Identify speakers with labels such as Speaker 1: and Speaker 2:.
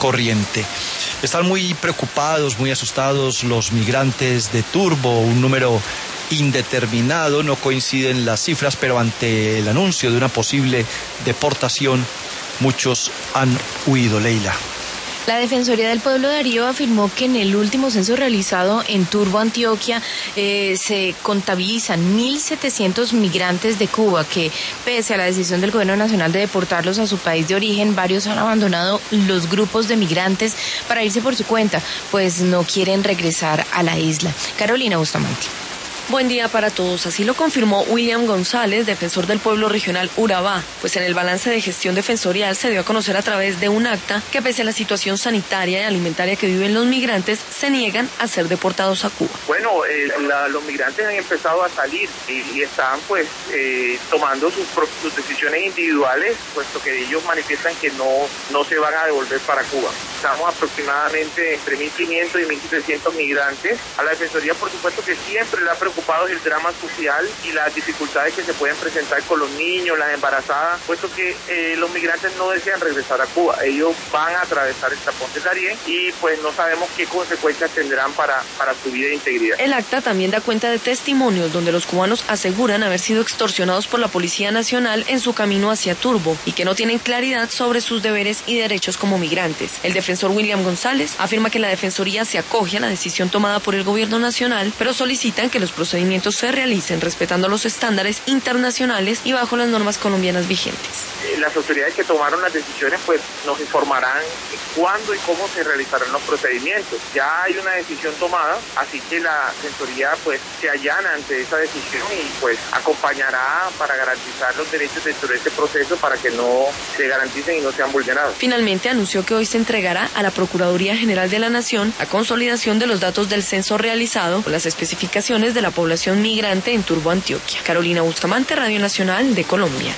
Speaker 1: corriente. Están muy preocupados, muy asustados los migrantes de Turbo, un número indeterminado, no coinciden las cifras, pero ante el anuncio de una posible deportación, muchos han huido, Leila.
Speaker 2: La Defensoría del Pueblo de Darío afirmó que en el último censo realizado en Turbo, Antioquia, se contabilizan 1.700 migrantes de Cuba, que pese a la decisión del gobierno nacional de deportarlos a su país de origen, varios han abandonado los grupos de migrantes para irse por su cuenta, pues no quieren regresar a la isla. Carolina Bustamante.
Speaker 3: Buen día para todos. Así lo confirmó William González, defensor del pueblo regional Urabá, pues en el balance de gestión defensorial se dio a conocer a través de un acta que pese a la situación sanitaria y alimentaria que viven los migrantes, se niegan a ser deportados a Cuba.
Speaker 4: Bueno, los migrantes han empezado a salir y están tomando sus decisiones individuales, puesto que ellos manifiestan que no se van a devolver para Cuba. Estamos aproximadamente entre 1.500 y 1.700 migrantes. A la Defensoría, por supuesto, que siempre le ha preocupado el drama social y las dificultades que se pueden presentar con los niños, las embarazadas, puesto que los migrantes no desean regresar a Cuba. Ellos van a atravesar esta Ponte Darién y pues no sabemos qué consecuencias tendrán para su vida e integridad.
Speaker 3: El acta también da cuenta de testimonios donde los cubanos aseguran haber sido extorsionados por la Policía Nacional en su camino hacia Turbo y que no tienen claridad sobre sus deberes y derechos como migrantes. El defensor William González afirma que la Defensoría se acoge a la decisión tomada por el gobierno nacional, pero solicitan que los procedimientos se realicen respetando los estándares internacionales y bajo las normas colombianas vigentes.
Speaker 4: Las autoridades que tomaron las decisiones pues nos informarán cuándo y cómo se realizarán los procedimientos. Ya hay una decisión tomada, así que la Defensoría pues se allana ante esa decisión y pues acompañará para garantizar los derechos dentro de este proceso para que no se garanticen y no sean vulnerados.
Speaker 3: Finalmente anunció que hoy se entregará a la Procuraduría General de la Nación la consolidación de los datos del censo realizado con las especificaciones de la población migrante en Turbo, Antioquia. Carolina Bustamante, Radio Nacional de Colombia.